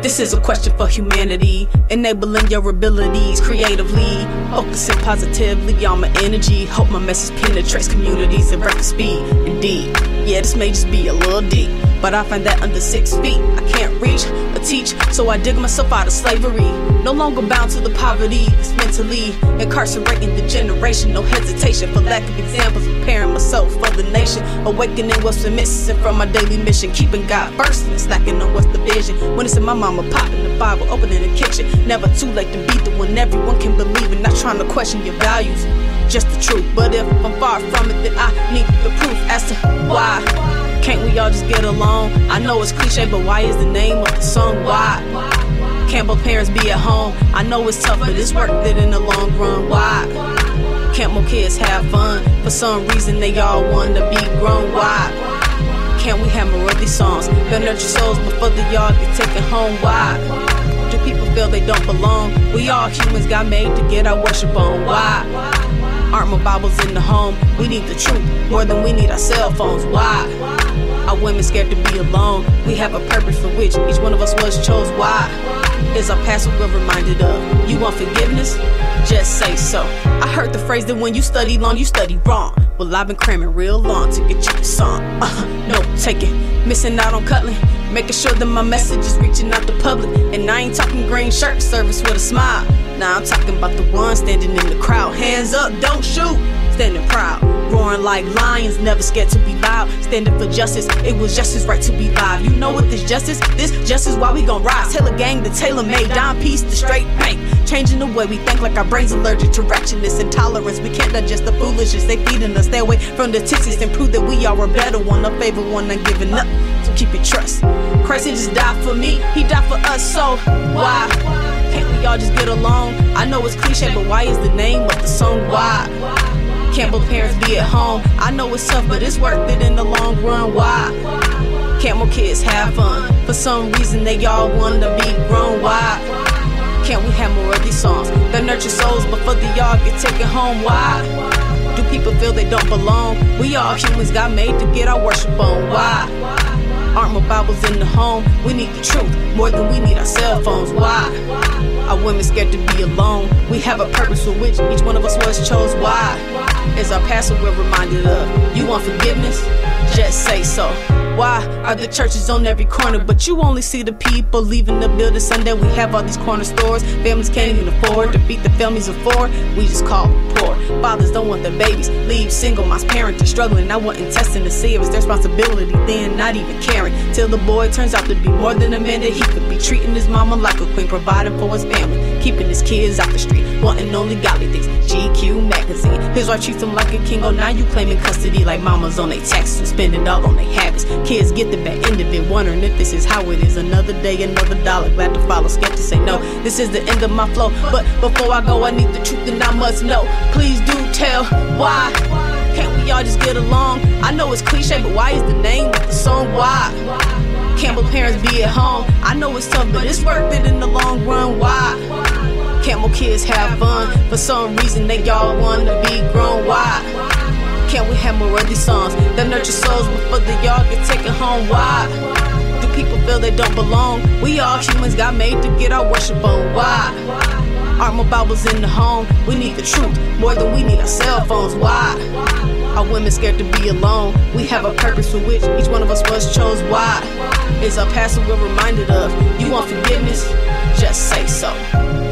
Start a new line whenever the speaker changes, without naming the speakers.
This is a question for humanity, enabling your abilities creatively, focusing positively on my energy. Hope my message penetrates communities at record speed. Indeed, yeah, this may just be a little deep, but I find that under 6 feet I can't reach or teach, so I dig myself out of slavery. No longer bound to the poverty that's mentally incarcerating the generation. No hesitation for lack of examples, preparing myself for the nation. Awakening what's been missing from my daily mission, keeping God first and slacking on what's the vision. When it's in my mama, popping the Bible, opening the kitchen. Never too late to be the one everyone can believe in. Not trying to question your values, just the truth. But if I'm far from it, then I need the proof as to why. Can't we all just get along? I know it's cliche, but why is the name of the song Why? Can't both parents be at home? I know it's tough, but it's worth it in the long run. Why? Can't more kids have fun? For some reason they all want to be grown. Why? Can't we have more of these songs that nurture souls before they all get taken home? Why do people feel they don't belong? We all humans got made to get our worship on. Why aren't more Bibles in the home? We need the truth more than we need our cell phones. Why are women scared to be alone? We have a purpose for which each one of us was chose. Why is our past what we're reminded of? You want forgiveness? Just say so. I heard the phrase that when you study long, you study wrong. Well, I've been cramming real long to get you the song. No taking, missing out on cutting, making sure that my message is reaching out to public. And I ain't talking green shirt service with a smile. Now I'm talking about the ones standing in the crowd. Hands up, don't shoot, standing proud. Roaring like lions, never scared to be loud. Standing for justice, it was just as right to be live. You know what this justice why we gon' rise. Tailor gang, the tailor-made, dime piece, the straight bank. Changing the way we think like our brains allergic to ratchetness and tolerance. We can't digest the foolishness they feeding us. Stay away from the tixies and prove that we are a better one, a favorite one, not giving up. So keep your trust. Christ, he just died for me, he died for us, so why can't we all just get along? I know it's cliche, but why is the name of the song Why? Can't both parents be at home? I know it's tough, but it's worth it in the long run. Why can't more kids have fun? For some reason they all want to be grown. Why can't we have more of these songs that nurture souls before they all get taken home? Why do people feel they don't belong? We all humans got made to get our worship on. Why aren't more Bibles in the home? We need the truth more than we need our cell phones. Why are women scared to be alone? We have a purpose for which each one of us was chose. Why is our past what we're reminded of? You want forgiveness? Just say so. Why are the churches on every corner, but you only see the people leaving the building Sunday? We have all these corner stores, families can't even afford to feed the families of four. We just call them poor. Fathers don't want their babies leave single. Moms parenting struggling. I wasn't testing to see if it's their responsibility, then not even caring. Till the boy turns out to be more than a man, that he could be treating his mama like a queen, providing for his family, keeping his kids out the street, wanting only godly things. GQ magazine, his wife treats him like a king. Oh, now you claiming custody like mamas on their taxes and spend it all on their habits. Kids get the back end of it, wondering if this is how it is. Another day, another dollar, glad to follow. Scared to say no, this is the end of my flow. But before I go, I need the truth and I must know. Please do tell why can't we all just get along? I know it's cliche, but why is the name of the song Why? Can't both parents be at home? I know it's tough, but it's worth it in the long run. Why can't more kids have fun? For some reason they all want to be grown. Why can't we have more of these songs that nurture souls before they all get taken home? Why do people feel they don't belong? We all humans got made to get our worship on. Why aren't more Bibles in the home? We need the truth more than we need our cell phones. Why are women scared to be alone? We have a purpose for which each one of us was chose. Why is our past what we're reminded of? You want forgiveness? Just say so.